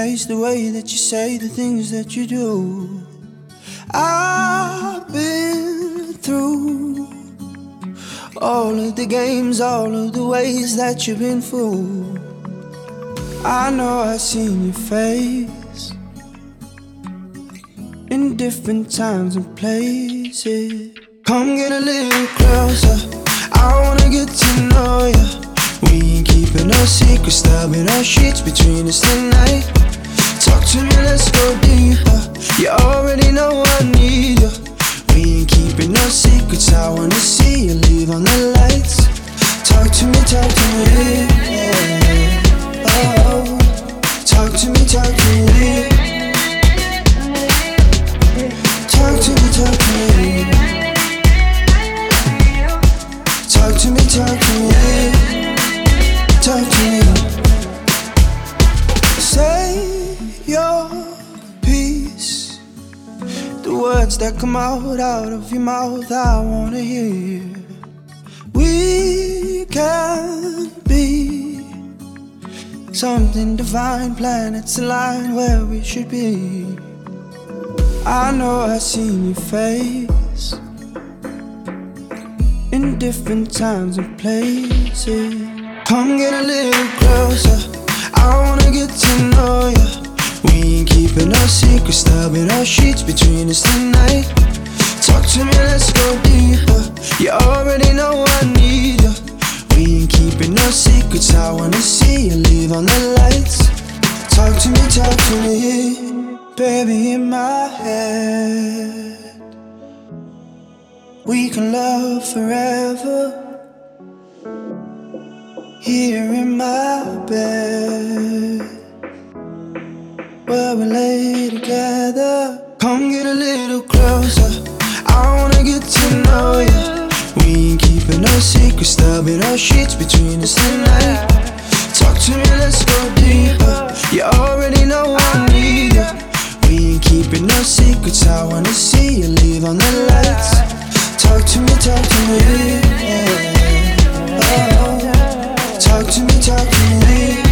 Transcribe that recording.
face the way that you say the things that you do. I've been through all of the games, all of the ways that you've been fooled. I know I've seen your face in different times and places. Come get a little closer, I wanna get to know ya. We ain't keeping no secrets, stabbing our sheets between us tonight. Talk to me, let's go deeper. You already know I need you. We ain't keeping no secrets, I wanna see you leave on the lights. Talk to me, yeah. Oh, talk to me, talk to me. Talk to me, talk to me. Talk to me, talk to me. Talk to me. Say your piece. The words that come out of your mouth, I wanna hear. We can be something divine, planets align where we should be. I know I've seen your face in different times and places. Come get a little closer, I wanna get to know ya. We ain't keeping no secrets, stabbing our sheets between us tonight. Talk to me, let's go deeper. You already know I need you. We ain't keeping no secrets, I wanna see you leave on the lights. Talk to me, baby, in my head. We can love forever. Here in my bed, where we lay together. Come get a little closer, I wanna get to know ya. We ain't keeping no secrets, stabbing our sheets between us tonight. Talk to me, let's go deeper. You already know I need you. We ain't keeping no secrets, I wanna see you leave on the lights. Talk to me, yeah. Oh, talk to me,